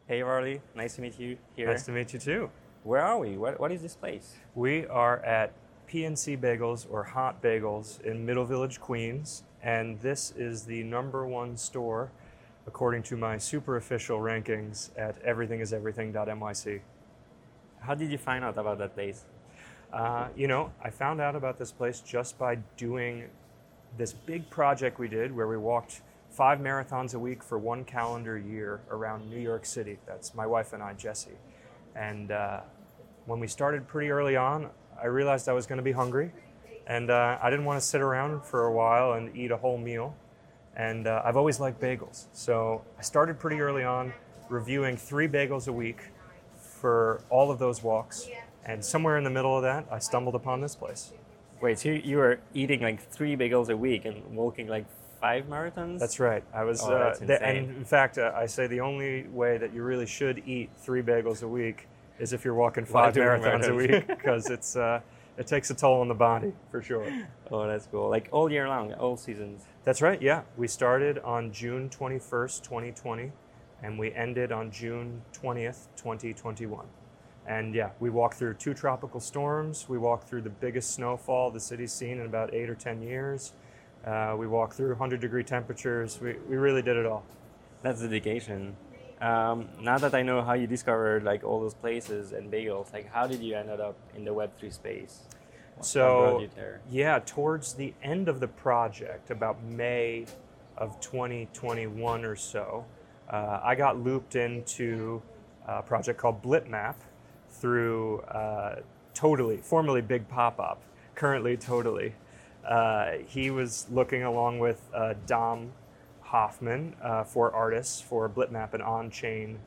Hey Varley, nice to meet you here. Nice to meet you too. Where are we? What is this place? We are at PNC Bagels or Hot Bagels in Middle Village, Queens, and this is the #1 store according to my super official rankings at everythingiseverything.nyc. How did you find out about that place? I found out about this place just by doing this big project we did where we walked 5 marathons a week for 1 calendar year around New York City. That's my wife and I, Jessie. And when we started pretty early on, I realized I was going to be hungry, and I didn't want to sit around for a while and eat a whole meal. And I've always liked bagels. So I started pretty early on reviewing 3 bagels a week for all of those walks. And somewhere in the middle of that, I stumbled upon this place. Wait, so you were eating like 3 bagels a week and walking like 5 marathons? That's right. I was, that's insane. and in fact, I say the only way that you really should eat 3 bagels a week is if you're walking 5 doing marathons a marathons. week, because it takes a toll on the body for sure. Oh, that's cool. Like all year long, all seasons. That's right. Yeah, we started on June 21st, 2020, and we ended on June 20th, 2021. And yeah, we walked through 2 tropical storms. We walked through the biggest snowfall the city's seen in about 8 or 10 years. We walked through 100-degree temperatures. We really did it all. That's dedication. Now that I know how you discovered like all those places and bagels, like how did you end up in the Web3 space? What brought you there? Yeah, towards the end of the project, about May of 2021 or so, I got looped into a project called Blipmap through formerly Big Pop-Up, currently Totally. He was looking along with Dom Hoffman for artists for Blipmap, an on-chain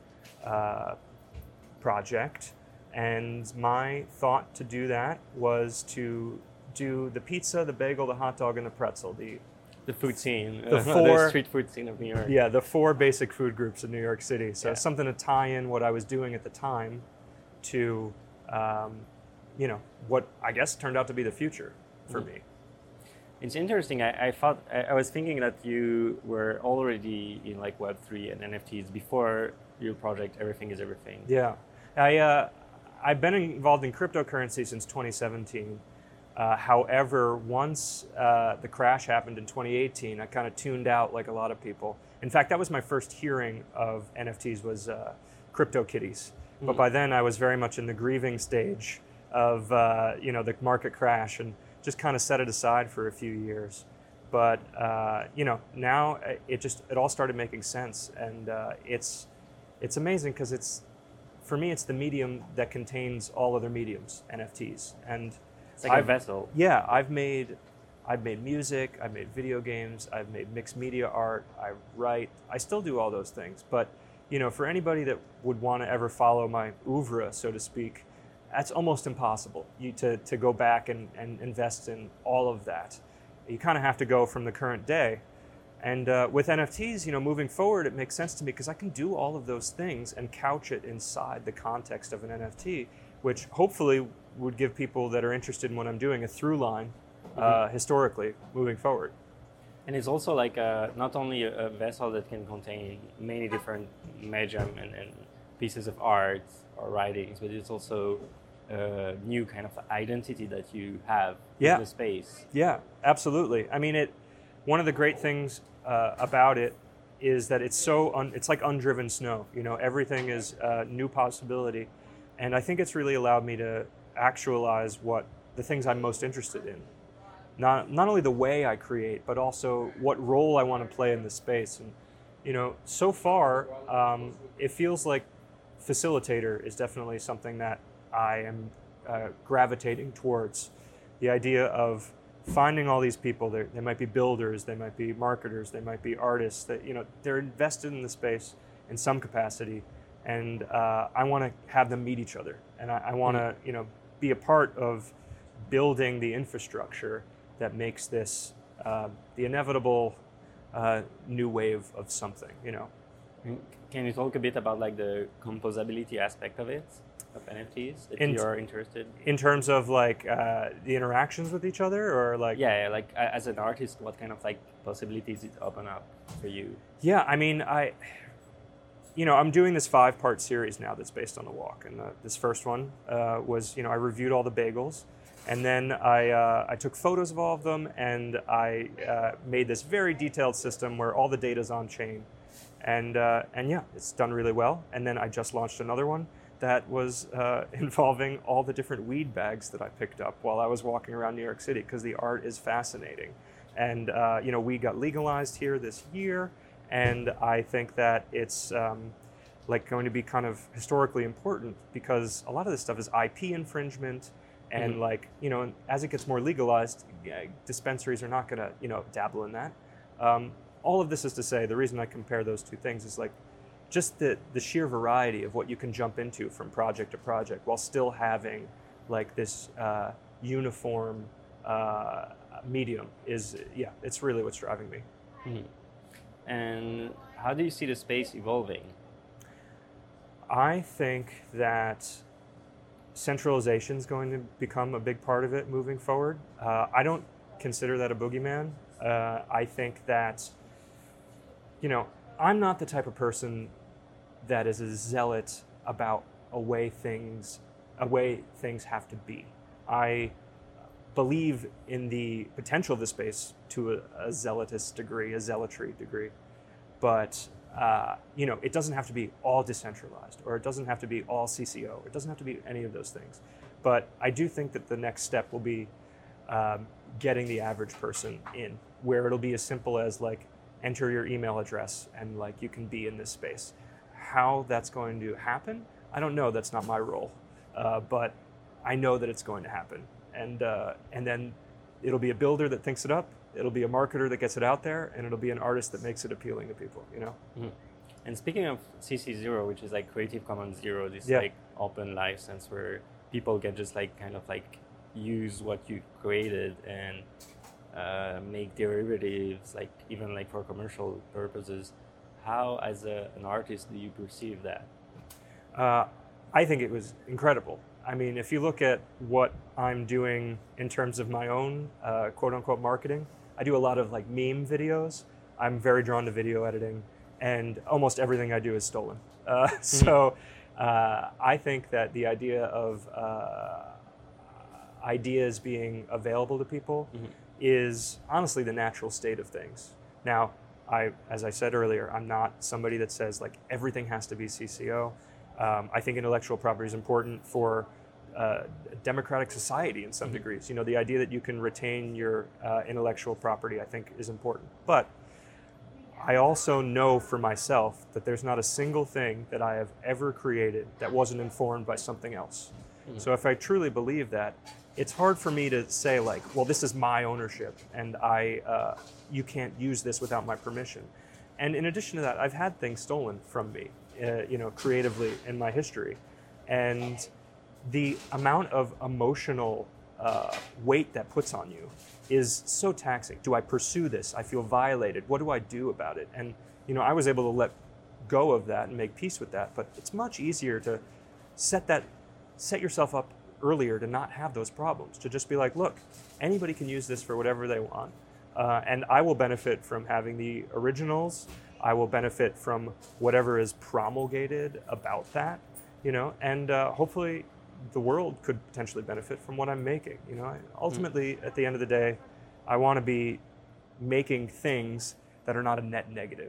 project. And my thought to do that was to do the pizza, the bagel, the hot dog, and the pretzel. The food scene, The four- the street food scene of New York. Yeah, the 4 basic food groups in New York City. So Yeah. something to tie in what I was doing at the time to, what I guess turned out to be the future for me. It's interesting. I was thinking that you were already in like Web3 and NFTs before your project. Everything is everything. Yeah, I've been involved in cryptocurrency since 2017. However, once the crash happened in 2018, I kind of tuned out like a lot of people. In fact, that was my first hearing of NFTs was CryptoKitties. But by then I was very much in the grieving stage of the market crash and just kind of set it aside for a few years. But now it all started making sense, and it's amazing because for me it's the medium that contains all other mediums, NFTs, and It's like a vessel. yeah, I've made music, I've made video games, I've made mixed media art, I write, I still do all those things. But for anybody that would want to ever follow my oeuvre, so to speak, that's almost impossible. To go back and invest in all of that. You kind of have to go from the current day. And with NFTs, moving forward, it makes sense to me because I can do all of those things and couch it inside the context of an NFT, which hopefully would give people that are interested in what I'm doing a through line historically moving forward. And it's also like not only a vessel that can contain many different medium and pieces of art or writings, but it's also a new kind of identity that you have in the space. Yeah, absolutely. I mean, one of the great things about it is that it's like undriven snow. Everything is a new possibility, and I think it's really allowed me to actualize the things I'm most interested in. Not only the way I create, but also what role I want to play in the space. And so far, it feels like facilitator is definitely something that I am gravitating towards. The idea of finding all these people. They might be builders, they might be marketers, they might be artists. That they're invested in the space in some capacity, and I want to have them meet each other, and I want to be a part of building the infrastructure that makes this the inevitable new wave of something. Can you talk a bit about like the composability aspect of it? Of NFTs that you are interested in terms of like the interactions with each other, or like like as an artist, what kind of like possibilities it open up for you? Yeah, I mean, I'm doing this 5-part series now that's based on the walk. And this first one was, I reviewed all the bagels. And then I took photos of all of them, and I made this very detailed system where all the data's on chain. And yeah, it's done really well. And then I just launched another one that was involving all the different weed bags that I picked up while I was walking around New York City, because the art is fascinating. And weed got legalized here this year, and I think that it's going to be kind of historically important, because a lot of this stuff is IP infringement. And as it gets more legalized, dispensaries are not going to, dabble in that. All of this is to say, the reason I compare those two things is just the sheer variety of what you can jump into from project to project, while still having this uniform medium it's really what's driving me. Mm-hmm. And how do you see the space evolving? I think that centralization is going to become a big part of it moving forward. I don't consider that a boogeyman. I think that, I'm not the type of person that is a zealot about a way things have to be. I believe in the potential of the space to a zealotry degree, but it doesn't have to be all decentralized, or it doesn't have to be all CCO. It doesn't have to be any of those things. But I do think that the next step will be getting the average person in, where it'll be as simple as enter your email address and you can be in this space. How that's going to happen, I don't know. That's not my role, but I know that it's going to happen. And then it'll be a builder that thinks it up. It'll be a marketer that gets it out there, and it'll be an artist that makes it appealing to people, Mm-hmm. And speaking of CC0, which is Creative Commons Zero, this open license where people can just use what you created and make derivatives, even for commercial purposes. How, as an artist, do you perceive that? I think it was incredible. I mean, if you look at what I'm doing in terms of my own quote-unquote marketing, I do a lot of meme videos. I'm very drawn to video editing, and almost everything I do is stolen. So I think that the idea of ideas being available to people is honestly the natural state of things. Now, as I said earlier, I'm not somebody that says everything has to be CCO. I think intellectual property is important for democratic society in some degrees. The idea that you can retain your intellectual property, I think, is important. But I also know for myself that there's not a single thing that I have ever created that wasn't informed by something else. Mm-hmm. So if I truly believe that, it's hard for me to say well, this is my ownership, and you can't use this without my permission. And in addition to that, I've had things stolen from me, creatively in my history. And the amount of emotional weight that puts on you is so taxing. Do I pursue this? I feel violated. What do I do about it? And I was able to let go of that and make peace with that. But it's much easier to set yourself up earlier to not have those problems. To just be look, anybody can use this for whatever they want, and I will benefit from having the originals. I will benefit from whatever is promulgated about that, and hopefully the world could potentially benefit from what I'm making. Ultimately, at the end of the day, I want to be making things that are not a net negative.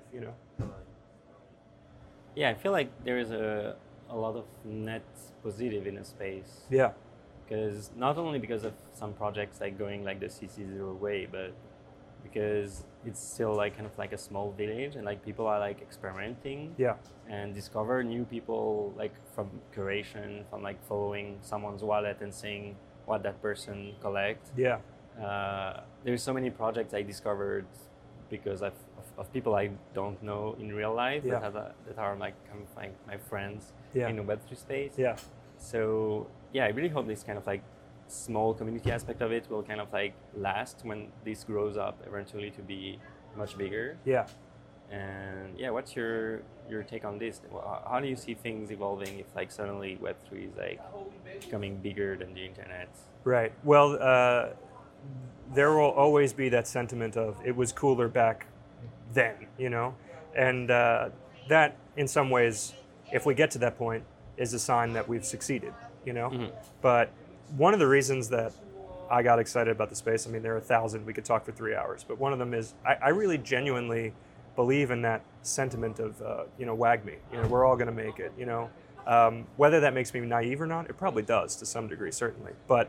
Yeah, I feel like there is a lot of net positive in a space. Yeah. Because not only because of some projects going the CC0 way, but because it's still kind of a small village, and people are experimenting. Yeah. And discover new people from curation, from following someone's wallet and seeing what that person collects. Yeah. There's so many projects I discovered because of people I don't know in real life, that are kind of my friends in the Web3 space. Yeah. So I really hope this kind of small community aspect of it will kind of last when this grows up eventually to be much bigger. Yeah. And what's your take on this? How do you see things evolving if suddenly Web3 is becoming bigger than the internet? Right. Well, there will always be that sentiment of it was cooler back then, and that in some ways, if we get to that point, is a sign that we've succeeded, you know? But one of the reasons that I got excited about the space, I mean, there are 1,000, we could talk for 3 hours, but one of them is I really genuinely believe in that sentiment of, WAGMI, we're all going to make it, whether that makes me naive or not, it probably does to some degree, certainly. But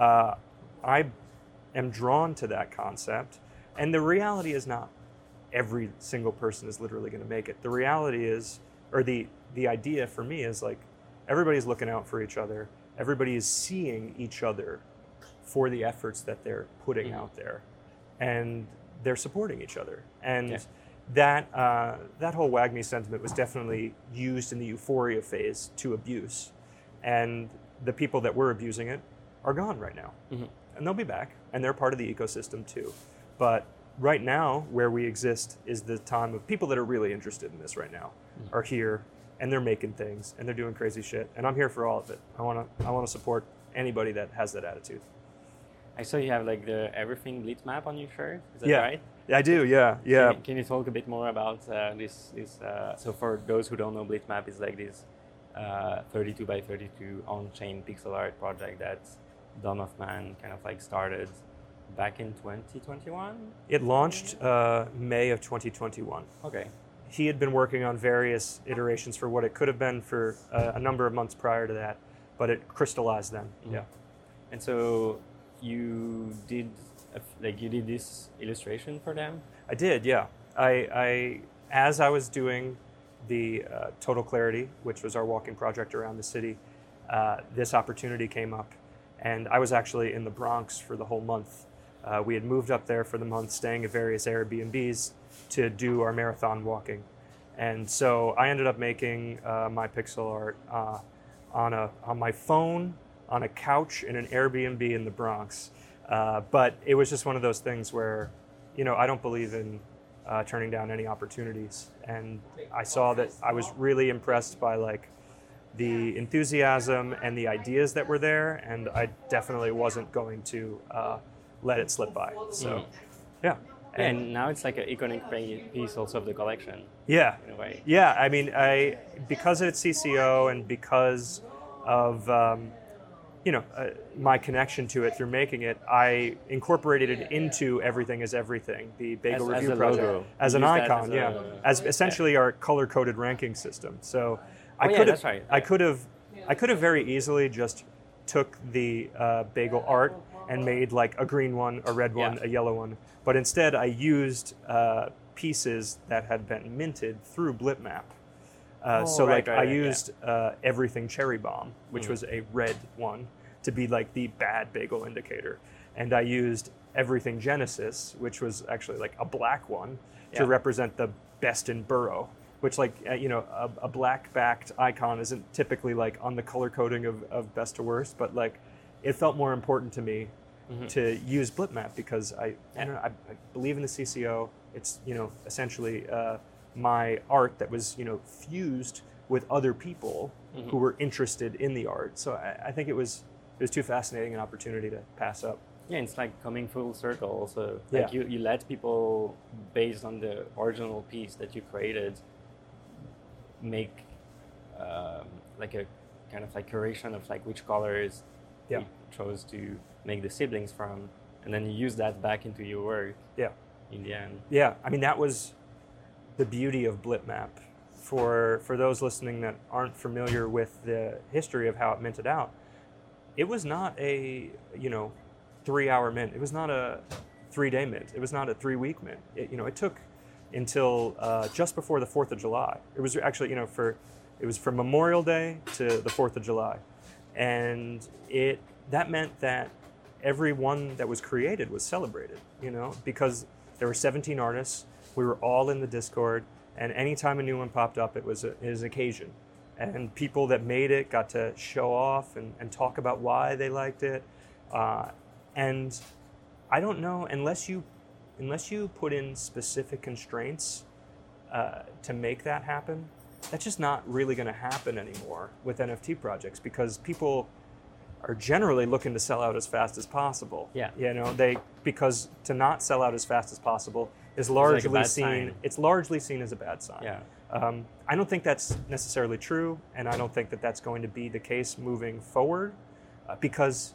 I am drawn to that concept, and the reality is not every single person is literally going to make it. The reality is, or the idea for me is like, everybody's looking out for each other. Everybody is seeing each other for the efforts that they're putting out there, and they're supporting each other. And that whole WAGMI sentiment was definitely used in the euphoria phase to abuse, and the people that were abusing it are gone right now, and they'll be back, and they're part of the ecosystem too. But right now, where we exist is the time of people that are really interested in this right now are here, and they're making things, and they're doing crazy shit, and I'm here for all of it. I want to support anybody that has that attitude. I saw you have like the Everything Blitz map on your shirt. Is that right? I do. Yeah. Can you talk a bit more about this? So for those who don't know, Blitz map is like this 32 by 32 on-chain pixel art project that Don Hoffman kind of like started back in 2021. It launched May of 2021. Okay. He had been working on various iterations for what it could have been for a number of months prior to that, but it crystallized then. Yeah. And so you did this illustration for them? I did, yeah. I as I was doing the Total Clarity, which was our walking project around the city, this opportunity came up, and I was actually in the Bronx for the whole month. We had moved up there for the month, staying at various Airbnbs to do our marathon walking. And so I ended up making my pixel art on my phone, on a couch in an Airbnb in the Bronx. But it was just one of those things where, I don't believe in turning down any opportunities. And I saw that I was really impressed by like the enthusiasm and the ideas that were there, and I definitely wasn't going to let it slip by. So, yeah. And now it's like an iconic piece also of the collection. Yeah. In a way. Yeah. I mean, because it's CCO and because of my connection to it through making it, I incorporated it into Everything is Everything, the Bagel Review project, logo. as an icon, as essentially our color-coded ranking system. So I could have very easily just took the bagel art and made like a green one, a red one, a yellow one, but instead I used pieces that had been minted through Blipmap. I used Everything Cherry Bomb, which was a red one, to be like the bad bagel indicator. And I used Everything Genesis, which was actually like a black one, to represent the best in Burrow, which like, a black-backed icon isn't typically like on the color coding of best to worst, but like it felt more important to me to use Blipmap because I believe in the CCO. It's, essentially my art that was, fused with other people who were interested in the art. So I think it was too fascinating an opportunity to pass up. Yeah, it's like coming full circle also. Like you let people, based on the original piece that you created, make like a kind of like curation of like which colors you chose to make the siblings from, and then you use that back into your work. Yeah. In the end. Yeah, I mean that was the beauty of Blipmap. For those listening that aren't familiar with the history of how it minted out, it was not a 3-hour mint. It was not a 3-day mint. It was not a 3-week mint. It took until just before the 4th of July. It was actually it was from Memorial Day to the 4th of July, and that meant that every one that was created was celebrated. Because there were 17 artists. We were all in the Discord, and anytime a new one popped up, it was an occasion. And people that made it got to show off and talk about why they liked it. And I don't know, unless you put in specific constraints to make that happen, that's just not really going to happen anymore with NFT projects, because people are generally looking to sell out as fast as possible. Yeah. Because to not sell out as fast as possible is largely seen as a bad sign. Yeah. I don't think that's necessarily true, and I don't think that that's going to be the case moving forward, because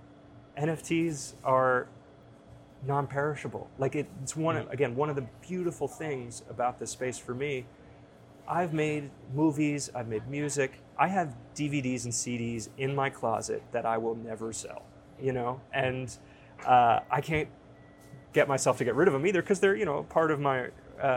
NFTs are non-perishable. Like it's one of the beautiful things about this space for me. I've made movies, I've made music, I have DVDs and CDs in my closet that I will never sell, and I can't get myself to get rid of them either because they're, part of my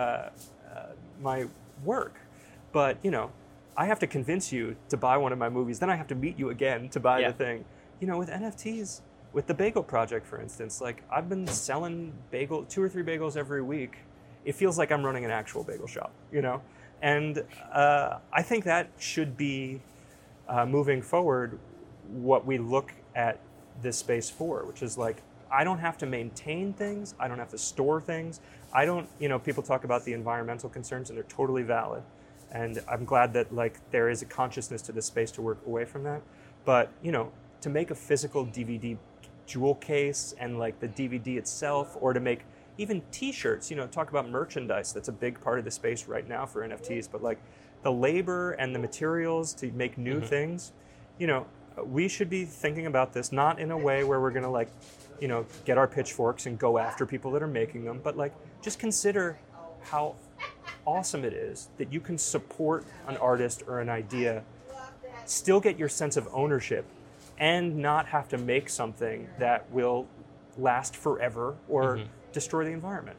my work. But, I have to convince you to buy one of my movies, then I have to meet you again to buy the thing. With NFTs, with the Bagel Project, for instance, like I've been selling 2 or 3 bagels every week. It feels like I'm running an actual bagel shop, And I think that should be, moving forward, what we look at this space for, which is like, I don't have to maintain things. I don't have to store things. I don't, people talk about the environmental concerns, and they're totally valid. And I'm glad that like there is a consciousness to this space to work away from that. But, to make a physical DVD jewel case and like the DVD itself, or to make even t-shirts, talk about merchandise. That's a big part of the space right now for NFTs, but like the labor and the materials to make new things, we should be thinking about this, not in a way where we're going to like, get our pitchforks and go after people that are making them, but like just consider how awesome it is that you can support an artist or an idea, still get your sense of ownership, and not have to make something that will last forever or destroy the environment.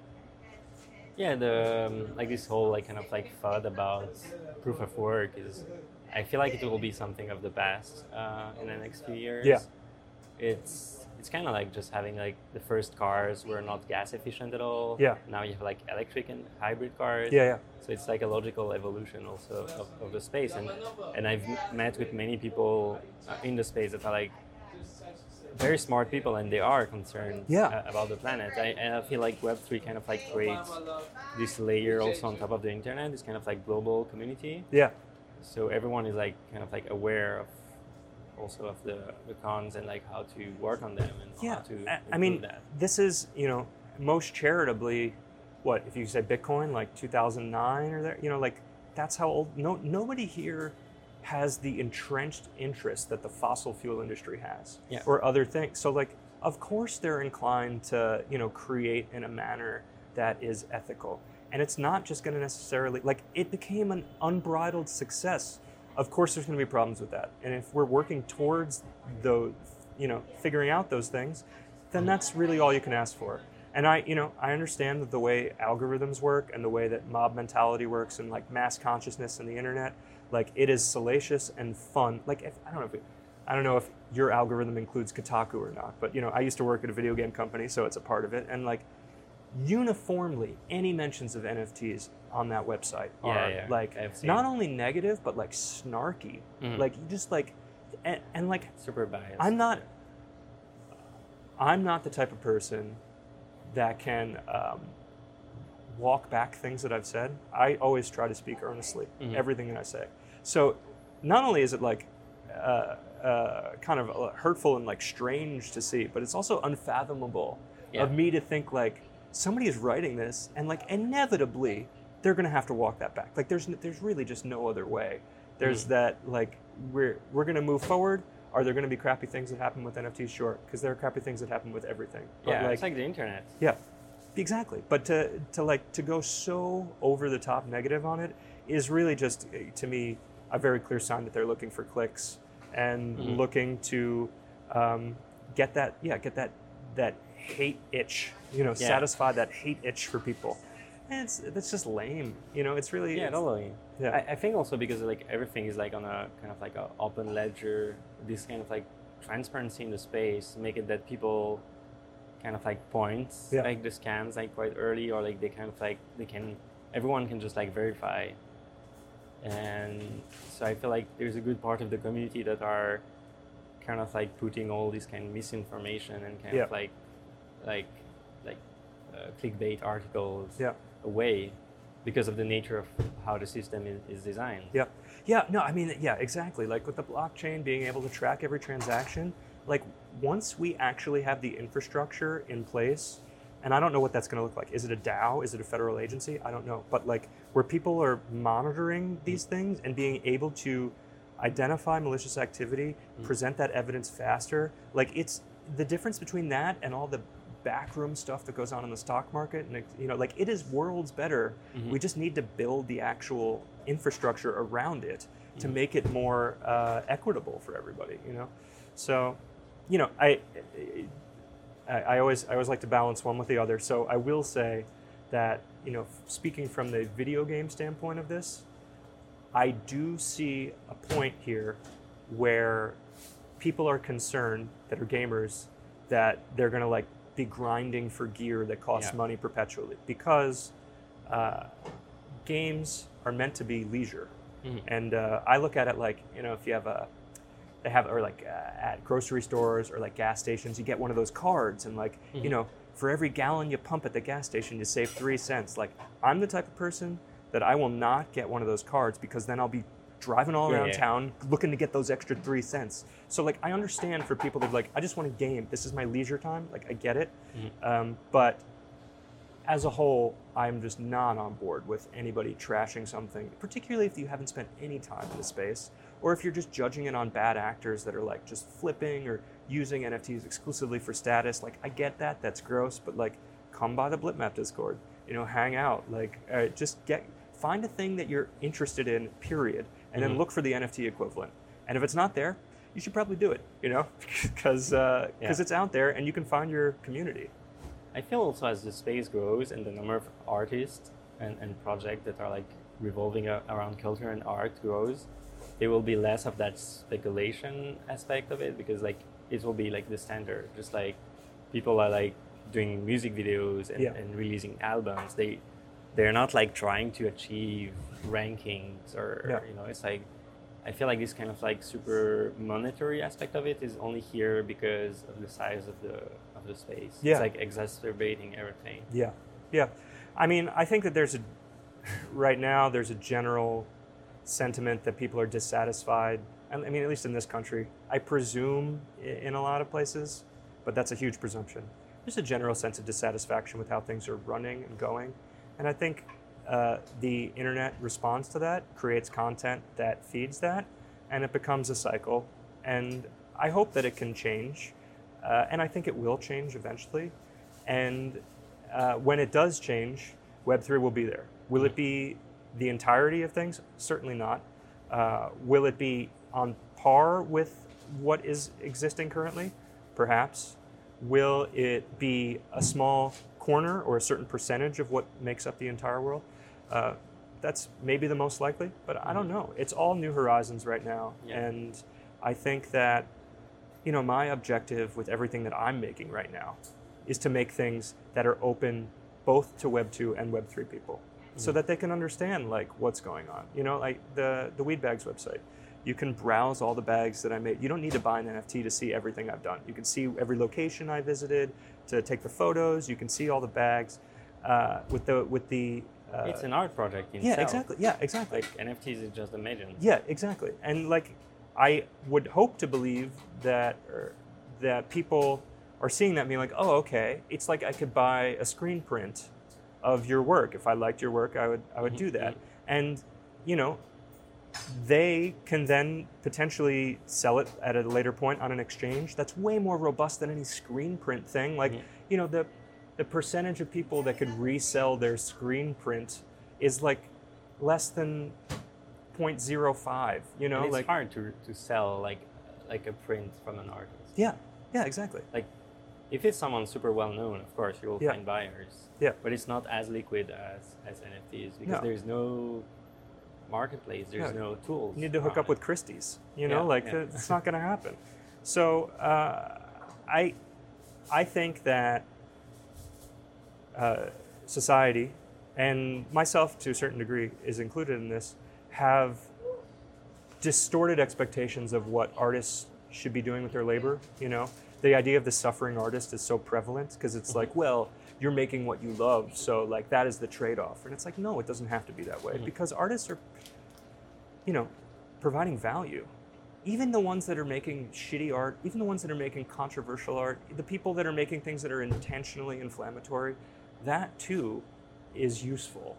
Yeah, the like this whole like kind of like thought about proof of work is, I feel like it will be something of the past in the next few years. Yeah, it's kind of like just having like the first cars were not gas efficient at all. Yeah. Now you have like electric and hybrid cars. Yeah. So it's like a logical evolution also of the space, and I've met with many people in the space that are like very smart people, and they are concerned about the planet. And I feel like Web3 kind of like creates this layer also on top of the internet, this kind of like global community. Yeah. So everyone is like kind of like aware of also of the cons and like how to work on them and how to improve that. This is, most charitably, what, if you say Bitcoin, like 2009 or there, like that's how old, nobody here has the entrenched interest that the fossil fuel industry has or other things. So like, of course they're inclined to, create in a manner that is ethical. And it's not just going to necessarily, like it became an unbridled success. Of course there's going to be problems with that. And if we're working towards those, figuring out those things, then that's really all you can ask for. And I understand that the way algorithms work and the way that mob mentality works and like mass consciousness and the internet, like it is salacious and fun. Like I don't know if your algorithm includes Kotaku or not, but I used to work at a video game company, so it's a part of it. And like uniformly, any mentions of NFTs on that website are like not only negative but like snarky. Like you just like and like super biased. I'm not the type of person that can walk back things that I've said. I always try to speak earnestly, everything that I say. So not only is it like kind of hurtful and like strange to see, but it's also unfathomable of me to think like somebody is writing this and like inevitably they're going to have to walk that back. Like there's really just no other way. There's that like we're going to move forward. Are there going to be crappy things that happen with NFTs? Sure, because there are crappy things that happen with everything. But it's like the internet. Yeah, exactly. But to go so over the top negative on it is really just, to me, a very clear sign that they're looking for clicks and looking to get that hate itch, satisfy that hate itch for people. And that's just lame. It's really totally. Yeah. I think also because like everything is like on a kind of like an open ledger, this kind of like transparency in the space, make it that people kind of like point like the scams like quite early, or like they kind of like everyone can just like verify. And so I feel like there's a good part of the community that are kind of like putting all this kind of misinformation and kind of like clickbait articles away because of the nature of how the system is designed. Exactly. Like with the blockchain being able to track every transaction, like once we actually have the infrastructure in place, and I don't know what that's going to look like. Is it a DAO? Is it a federal agency? I don't know. But like where people are monitoring these things and being able to identify malicious activity, present that evidence faster. Like, it's the difference between that and all the backroom stuff that goes on in the stock market, and like, it is worlds better. We just need to build the actual infrastructure around it to make it more equitable for everybody. So I always like to balance one with the other. So I will say that, speaking from the video game standpoint of this, I do see a point here where people are concerned that are gamers that they're going to like be grinding for gear that costs money perpetually, because games are meant to be leisure. And I look at it like, if you have at grocery stores or like gas stations, you get one of those cards, and like, for every gallon you pump at the gas station, you save 3 cents. Like, I'm the type of person that I will not get one of those cards, because then I'll be driving all around town looking to get those extra 3 cents. So like, I understand for people that are like, I just want to game. This is my leisure time. Like, I get it. But as a whole, I'm just not on board with anybody trashing something, particularly if you haven't spent any time in the space, or if you're just judging it on bad actors that are like just flipping or using NFTs exclusively for status. Like, I get that, that's gross, but like, come by the Blipmap Discord, hang out, like, find a thing that you're interested in, period, and then look for the NFT equivalent. And if it's not there, you should probably do it, because it's out there and you can find your community. I feel also as the space grows and the number of artists and projects that are like revolving around culture and art grows, there will be less of that speculation aspect of it, because like, it will be like the standard. Just like people are like doing music videos and releasing albums. They're not like trying to achieve rankings or it's like, I feel like this kind of like super monetary aspect of it is only here because of the size of the space. It's like exacerbating everything. Yeah. I mean, I think that right now there's a general sentiment that people are dissatisfied. I mean, at least in this country, I presume in a lot of places, but that's a huge presumption. There's a general sense of dissatisfaction with how things are running and going. And I think the internet responds to that, creates content that feeds that, and it becomes a cycle. And I hope that it can change. And I think it will change eventually. And when it does change, Web3 will be there. Will it be the entirety of things? Certainly not. Will it be on par with what is existing currently? Perhaps. Will it be a small corner or a certain percentage of what makes up the entire world? That's maybe the most likely, but I don't know. It's all new horizons right now. And I think that my objective with everything that I'm making right now is to make things that are open both to Web 2 and Web 3 people, so that they can understand like what's going on. Like the Weed Bags website. You can browse all the bags that I made. You don't need to buy an NFT to see everything I've done. You can see every location I visited, to take the photos. You can see all the bags with the. It's an art project in itself. Yeah, exactly. Like, NFTs is just a medium. Yeah, exactly. And like, I would hope to believe that people are seeing that and being like, oh, okay, it's like I could buy a screen print of your work. If I liked your work, I would do that. And they can then potentially sell it at a later point on an exchange. That's way more robust than any screen print thing. Like, the percentage of people that could resell their screen print is like less than 0.05. And it's hard to sell like a print from an artist. Yeah, exactly. Like, if it's someone super well known, of course you will find buyers. Yeah. But it's not as liquid as NFTs, because there's no marketplace, there's no tools. You need to hook up with Christie's, it's not going to happen. So I think that society, and myself to a certain degree is included in this, have distorted expectations of what artists should be doing with their labor. The idea of the suffering artist is so prevalent, because it's like, well, you're making what you love, so like that is the trade-off. And it's like, no, it doesn't have to be that way, because artists are, providing value. Even the ones that are making shitty art, even the ones that are making controversial art, the people that are making things that are intentionally inflammatory, that too is useful.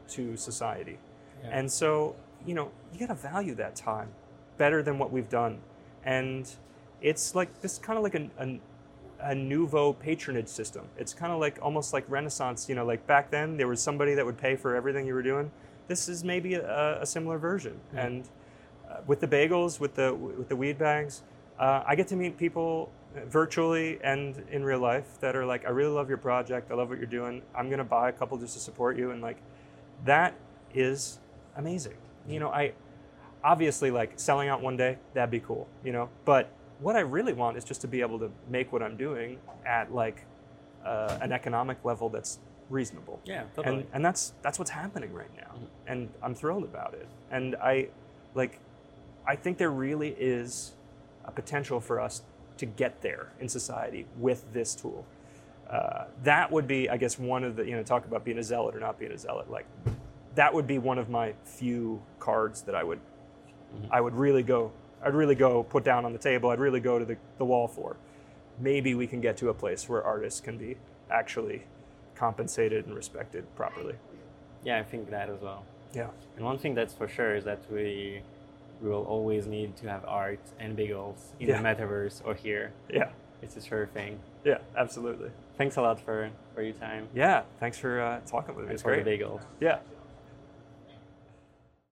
to society. Yeah. And so, you know, you got to value that time better than what we've done. And it's like this kind of like a nouveau patronage system. It's kind of like almost like Renaissance, you know, like back then there was somebody that would pay for everything you were doing. This is maybe a similar version. Yeah. And with the bagels, with the weed bags, I get to meet people virtually and in real life that are like, I really love your project. I love what you're doing. I'm going to buy a couple just to support you. And like, that is amazing. You know, I obviously like selling out one day, that'd be cool, you know, but what I really want is just to be able to make what I'm doing at like an economic level that's reasonable. Yeah, totally. And that's what's happening right now. Mm-hmm. And I'm thrilled about it. And I think there really is a potential for us to get there in society with this tool. That would be, I guess, one of the, you know, talk about being a zealot or not being a zealot. Like, that would be one of my few cards that I would really go put down on the table. I'd really go to the wall for. Maybe we can get to a place where artists can be actually compensated and respected properly. Yeah, I think that as well. Yeah. And one thing that's for sure is that we will always need to have art and bagels in the metaverse or here. Yeah. It's a sure thing. Yeah, absolutely. Thanks a lot for your time. Yeah, thanks for talking with me. And It's for great. the bagels. Yeah.